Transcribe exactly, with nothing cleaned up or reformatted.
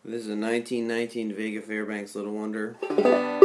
This is a nineteen nineteen Vega Fairbanks Little Wonder.